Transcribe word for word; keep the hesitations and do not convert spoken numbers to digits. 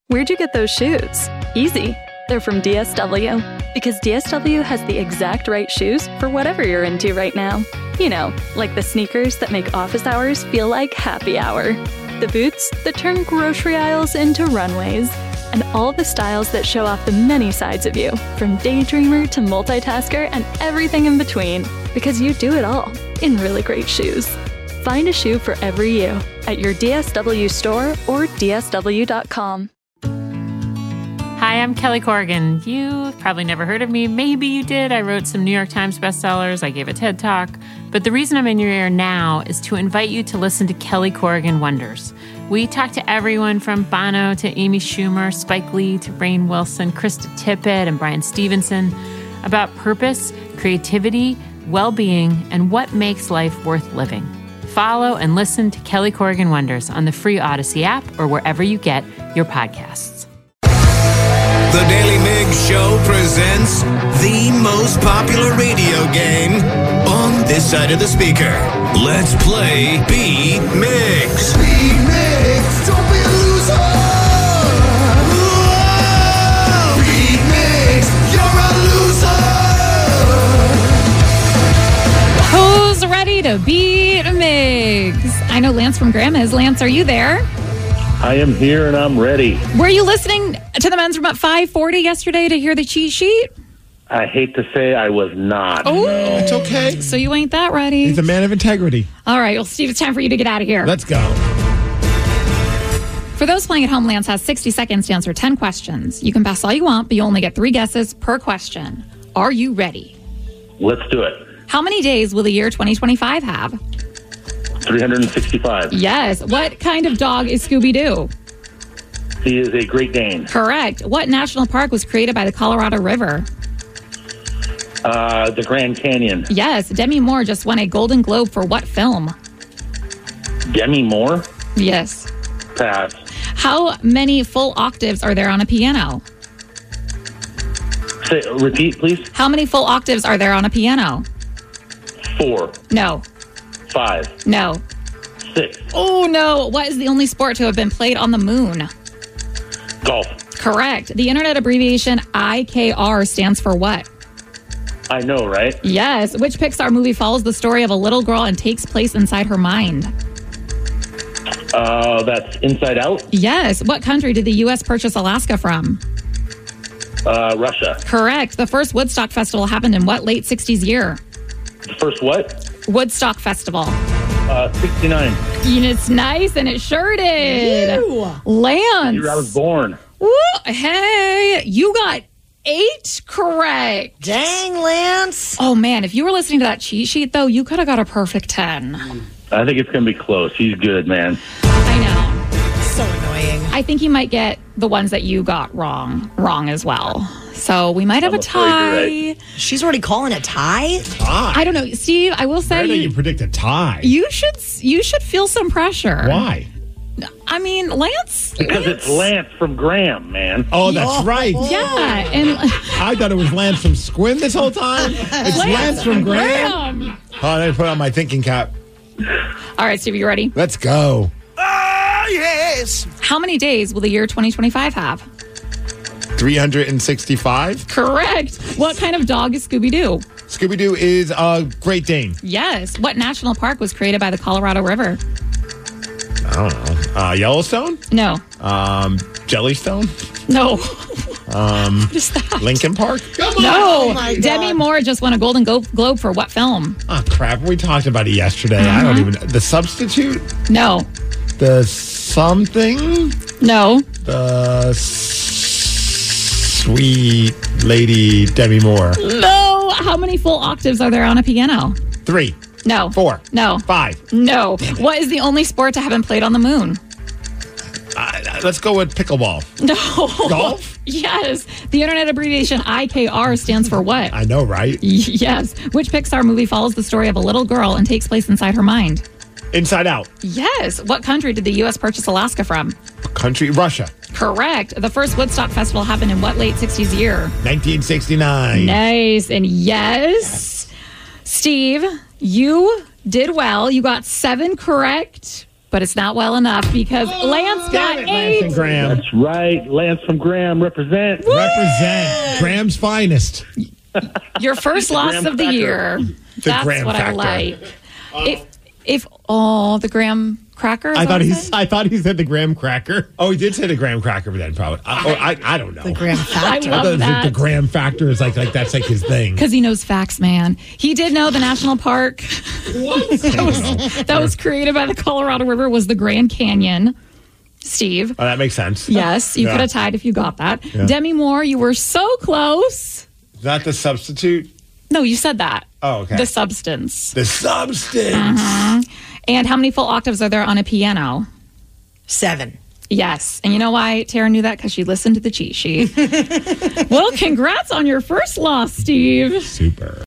Where'd you get those shoes? Easy. They're from D S W. Because D S W has the exact right shoes for whatever you're into right now. You know, like the sneakers that make office hours feel like happy hour. The boots that turn grocery aisles into runways. And all the styles that show off the many sides of you, from daydreamer to multitasker and everything in between. Because you do it all in really great shoes. Find a shoe for every you at your D S W store or D S W dot com. Hi, I'm Kelly Corrigan. You've probably never heard of me. Maybe you did. I wrote some New York Times bestsellers. I gave a TED Talk. But the reason I'm in your ear now is to invite you to listen to Kelly Corrigan Wonders. We talk to everyone from Bono to Amy Schumer, Spike Lee to Rainn Wilson, Krista Tippett, and Brian Stevenson about purpose, creativity, well-being, and what makes life worth living. Follow and listen to Kelly Corrigan Wonders on the free Odyssey app or wherever you get your podcasts. The Daily Migs Show presents the most popular radio game on this side of the speaker. Let's play Beat Migs. Beat Migs, don't be a loser. Whoa! Beat Migs, you're a loser. Who's ready to beat Migs? I know Lance from Grandma is. Lance, are you there? I am here and I'm ready. Were you listening to the men's room at five forty yesterday to hear the cheat sheet? I hate to say I was not. Oh, no. It's okay. So you ain't that ready. He's a man of integrity. All right, well, Steve, it's time for you to get out of here. Let's go. For those playing at home, Lance has sixty seconds to answer ten questions. You can pass all you want, but you only get three guesses per question. Are you ready? Let's do it. How many days will the year twenty twenty-five have? three hundred sixty-five. Yes. What kind of dog is Scooby-Doo? He is a Great Dane. Correct. What national park was created by the Colorado River? Uh, the Grand Canyon. Yes. Demi Moore just won a Golden Globe for what film? Demi Moore? Yes. Pass. How many full octaves are there on a piano? Say, repeat, please. How many full octaves are there on a piano? Four. No. Five. No. Six. Oh, no. What is the only sport to have been played on the moon? Golf. Correct. The internet abbreviation I K R stands for what? I know, right? Yes. Which Pixar movie follows the story of a little girl and takes place inside her mind? Uh, that's Inside Out? Yes. What country did the U S purchase Alaska from? Uh, Russia. Correct. The first Woodstock Festival happened in what late sixties year? The first what? Woodstock Festival. Uh, sixty-nine. It's nice, and it sure did. Ew. Lance. Year I was born. Woo, hey, you got eight correct. Dang, Lance. Oh, man, if you were listening to that cheat sheet, though, you could have got a perfect ten. I think it's going to be close. He's good, man. I know. So annoying. I think he might get the ones that you got wrong, wrong as well. So we might have I'm a tie. afraid She's already calling a tie? Tie. I don't know, Steve. I will say Where do you, you predict a tie? you should you should feel some pressure. Why? I mean, Lance. Because Lance, it's Lance from Graham, man. Oh, that's right. Yeah, and I thought it was Lance from Squim this whole time. It's Lance, from Graham. Graham. Oh, I didn't put on my thinking cap. All right, Steve, you ready? Let's go. Ah, yes. How many days will the year twenty twenty-five have? three hundred sixty-five. Correct. What kind of dog is Scooby-Doo? Scooby-Doo is a Great Dane. Yes. What national park was created by the Colorado River? I don't know. Uh, Yellowstone? No. Um, Jellystone? No. Um, What is that? Lincoln Park? Come on. No. Oh, my God. Demi Moore just won a Golden Go- Globe for what film? Oh, crap. We talked about it yesterday. I don't even... The Substitute? No. The something? No. The sweet lady Demi Moore. No. How many full octaves are there on a piano? Three. No. Four. No. Five. No. What is the only sport to have been played on the moon? Uh, let's go with pickleball. No. Golf? Yes. The internet abbreviation I K R stands for what? I know, right? Yes. Which Pixar movie follows the story of a little girl and takes place inside her mind? Inside Out. Yes. What country did the U S purchase Alaska from? Country, Russia. Correct. The first Woodstock Festival happened in what late sixties year? nineteen sixty-nine. Nice. And yes, Steve, you did well. You got seven correct. but it's not well enough because Lance got Damn it, Lance eight. and Graham. That's right. Lance from Graham, represent. Represent Graham's finest. Your first loss Graham of the cracker. year. That's Graham what factor. I like. If, if, oh, the Graham cracker? is I that thought what he. it said? I thought he said the graham cracker. Oh, he did say the graham cracker, but then probably. I, or I, I don't know. The Graham I Factor. I thought it love was like that. the graham factor is like like that's like his thing. Because he knows facts, man. He did know the national park that, was, that was created by the Colorado River was the Grand Canyon. Steve. Oh, that makes sense. Yes, you Yeah. could have tied if you got that. Yeah. Demi Moore, you were so close. Is that the substitute? No, you said that. Oh, okay. The substance. The substance. And how many full octaves are there on a piano? Seven. Yes. And you know why Tara knew that? Because she listened to the cheat sheet. Well, congrats on your first loss, Steve. Super.